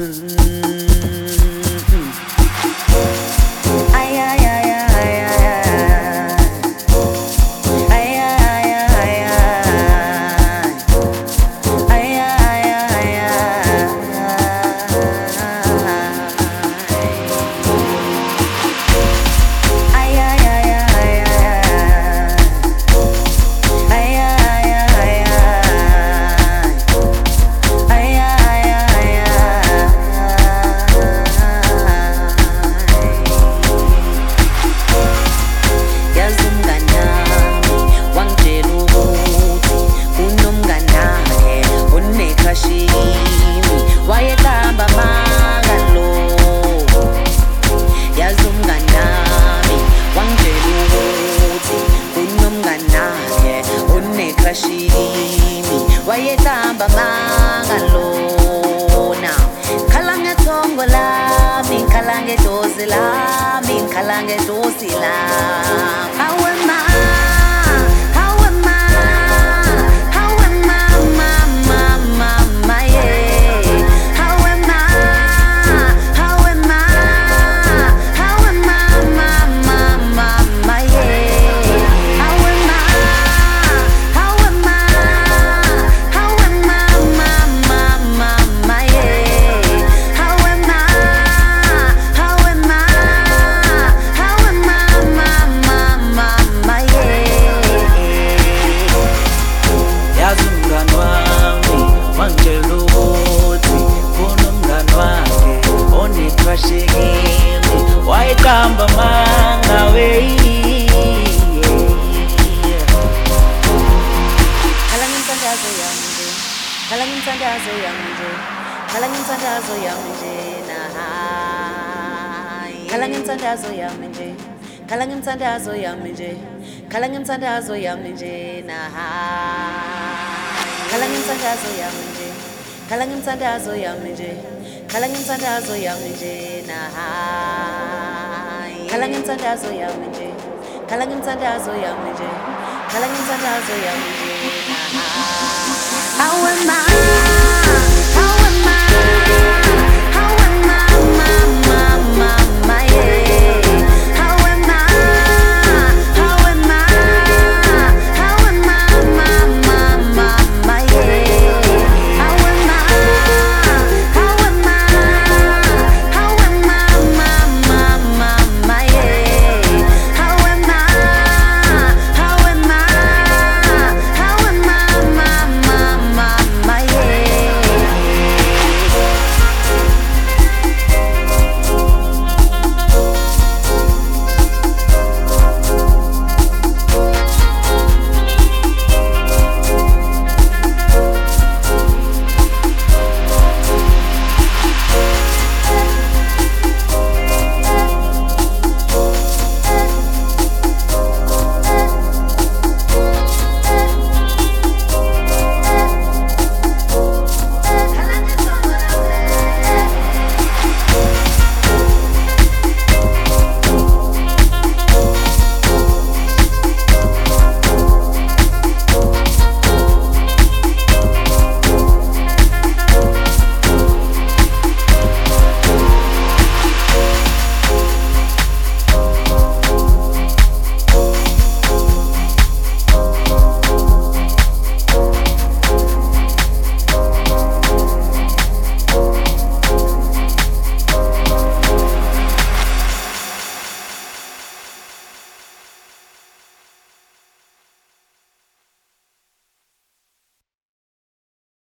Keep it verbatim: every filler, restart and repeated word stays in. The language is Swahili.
Wayetamba mangalona Kalange tongo lami Kalange dosi lami Kalange dosi lami Awe ma Awe ma Awe ma ma ma ma ma yeah Awe ma Awe ma Awe ma ma ma ma ma yeah Awe ma Awe ma Awe ma ma ma ma ma yeah Awe ma Awe ma Awe ma ma ma ma ma yeah Yazi mngani wami wangeluthi kunomngani wakhe onethwashekile wayekamba mangawe Kalangin sandazo yamje Kalangin sandazo yamje Kalangin sandazo yamje na hai Kalangin sandazo yamje Kalangin sandazo yamje Kalangin sandazo yamje na hai Kalangin sandazo yamje Kalangin sandazo yamje Kalangin sandazo yamje na hai Kalangin sandazo yamje Kalangin sandazo yamje Kalangin sandazo yamje na hai Awe ma